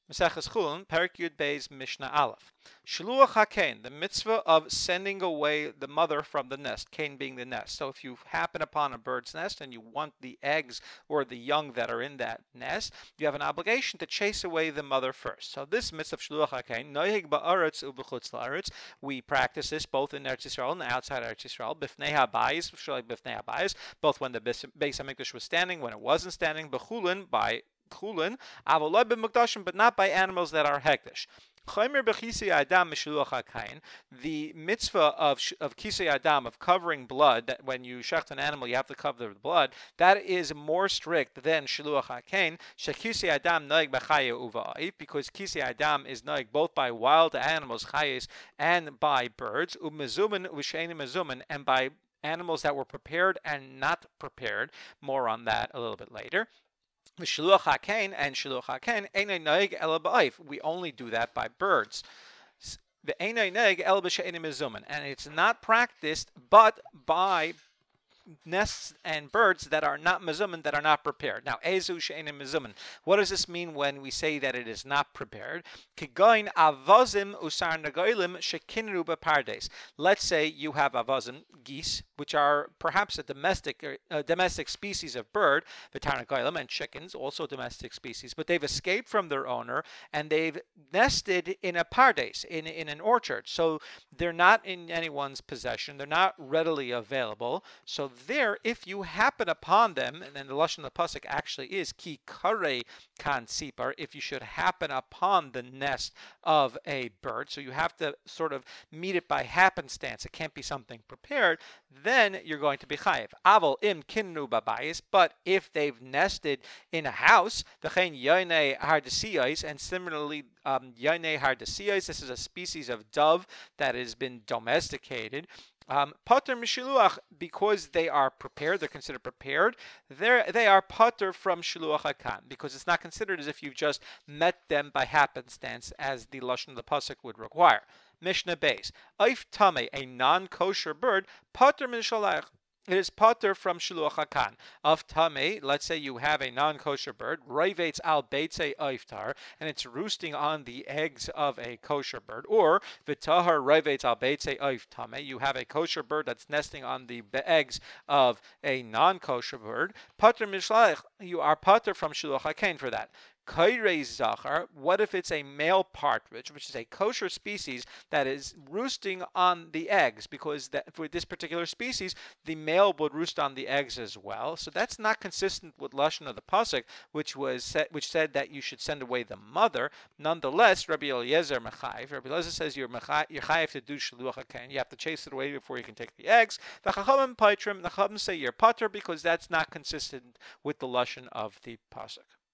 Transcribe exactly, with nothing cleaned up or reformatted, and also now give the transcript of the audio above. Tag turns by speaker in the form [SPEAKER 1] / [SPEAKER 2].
[SPEAKER 1] Maseches Chulin, Perek Yud Beis, Mishnah Aleph. Shluach HaKain, the mitzvah of sending away the mother from the nest, Kain being the nest. So if you happen upon a bird's nest and you want the eggs or the young that are in that nest, you have an obligation to chase away the mother first. So this mitzvah of Shluach HaKain, Noheg ba'aretz u'b'chutz la'aretz, we practice this both in Eretz Yisrael and outside Eretz Yisrael, b'fnei habayis, b'fnei habayis, both when the Beis HaMikdash was standing, when it wasn't standing, b'chulin, by chulin, avoloi b'mukdashim, but not by animals that are hekdesh. The mitzvah of of kisei adam, of covering blood, that when you shecht an animal you have to cover the blood, that is more strict than shiluach hakain. Shekisei adam noig b'chaya uva'if, because kisei adam is noig both by wild animals chayes and by birds, umezumen u'sheini mezumen, and by animals that were prepared and not prepared. More on that a little bit later. Shluach HaKain and Shluach HaKain einay noeg ela ba'if. We only do that by birds. The einay noeg ela b'she'enim mezumen, and it's not practiced but by nests and birds that are not mezumen, that are not prepared. Now, ezu she'enim mezumen. What does this mean when we say that it is not prepared? Kigoin avazim usar nagoilim shekinru b'pardes. Let's say you have avazim, geese, which are perhaps a domestic a domestic species of bird, v'tarnagoilim, and chickens, also domestic species, but they've escaped from their owner and they've nested in a pardes, in in an orchard. So they're not in anyone's possession. They're not readily available. So there, if you happen upon them, and then the lashon of the pasuk actually is ki kare kan sipar, if you should happen upon the nest of a bird, so you have to sort of meet it by happenstance. It can't be something prepared. Then you're going to be chayiv. Aval im kinnu babayis, but if they've nested in a house, v'chein yonei hardesiyos, and similarly um, yonei hardesiyos, this is a species of dove that has been domesticated. Um, pater mishiluach, because they are prepared, they're considered prepared. They're, they are pater from shiluach hakan, because it's not considered as if you've just met them by happenstance, as the lashon of the pasuk would require. Mishnah Beis, Eif Tame, a non-kosher bird, pater mishalach. It is pater from shiluach hakan. Of tame, let's say you have a non-kosher bird, roivetz al beitzei oiftar, and it's roosting on the eggs of a kosher bird, or v'tahar roivetz al beitzei oiftame, you have a kosher bird that's nesting on the eggs of a non-kosher bird. Pater mishlach, you are pater from shiluach hakan for that. Kairei zachar, what if it's a male partridge, which is a kosher species that is roosting on the eggs, because that, for this particular species, the male would roost on the eggs as well. So that's not consistent with lashon of the pasuk, which was set, which said that you should send away the mother. Nonetheless, Rabbi Eliezer mechayiv. Rabbi Eliezer says you're mechayiv, you're chayiv to do shiluach hakan. You have to chase it away before you can take the eggs. The chachamim paitrim, the chachamim say you're pater because that's not consistent with the lashon of the pasuk.